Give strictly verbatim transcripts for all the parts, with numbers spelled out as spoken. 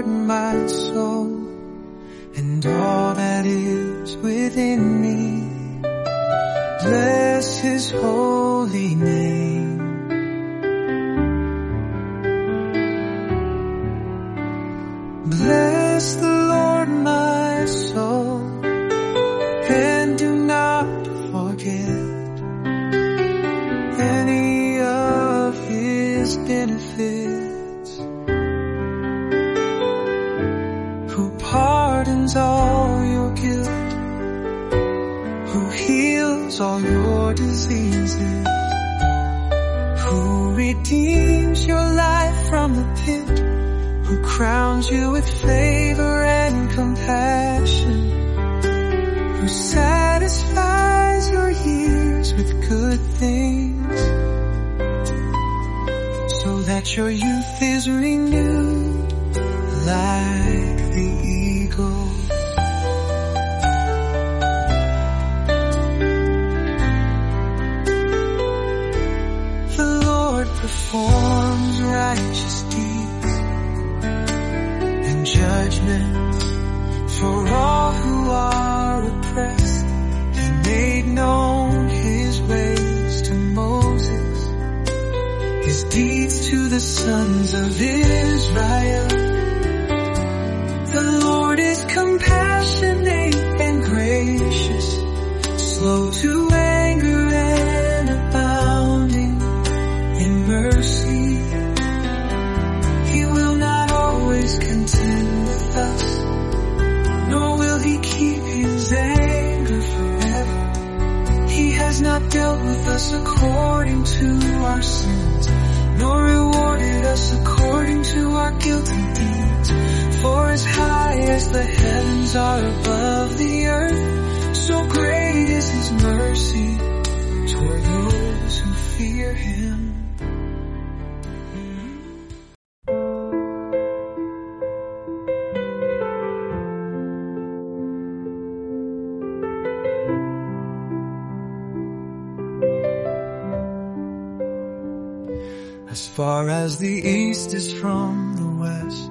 Lord, my soul, and all that is within me. Bless His holy name. Bless the Lord, my soul, and do not forget any of His benefits, who pardons all your guilt, who heals all your diseases, who redeems your life from the pit, who crowns you with favor and compassion, who satisfies your years with good things, so that your youth is renewed like the eagle. The Lord performs righteous deeds and judgment for all who are oppressed. He made known His ways to Moses, His deeds to the sons of Israel. The Lord is compassionate and gracious, slow to anger and abounding in mercy. He will not always contend with us, nor will He keep His anger forever. He has not dealt with us according to our sins, nor rewarded us according to our guilty deeds. For as high as the heavens are above the earth, so great is His mercy toward those who fear Him. As far as the east is from the west,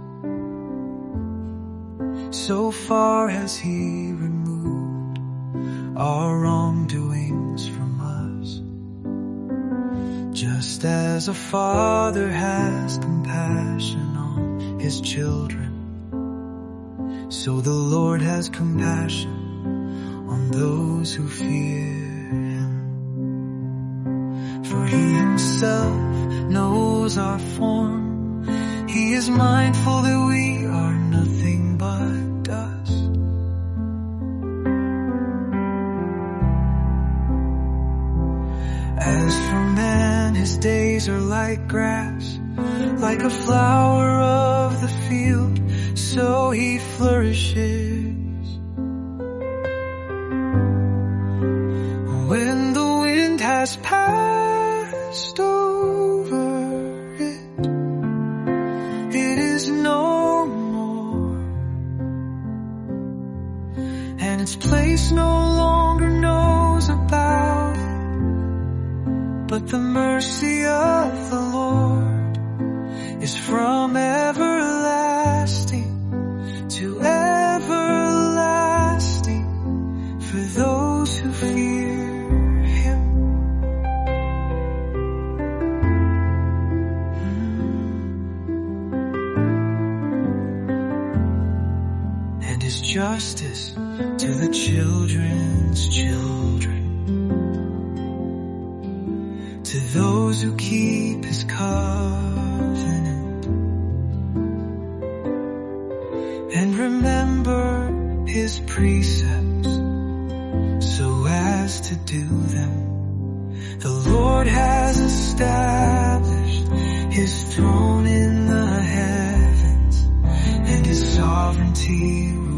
so far has He removed our wrongdoings from us. Just as a father has compassion on his children, so the Lord has compassion on those who fear Him. For He Himself knows our form. He is mindful that we are nothing but dust. As for man, his days are like grass, like a flower of the field, so he flourishes. When the wind has passed over it, it is no more, and its place no longer knows about it. But the mercy of the Lord is from everlasting to everlasting for those who fear Him. And His justice to the children's children, to those who keep His covenant and remember His precepts so as to do them. The Lord has established His throne in the heavens, and His sovereignty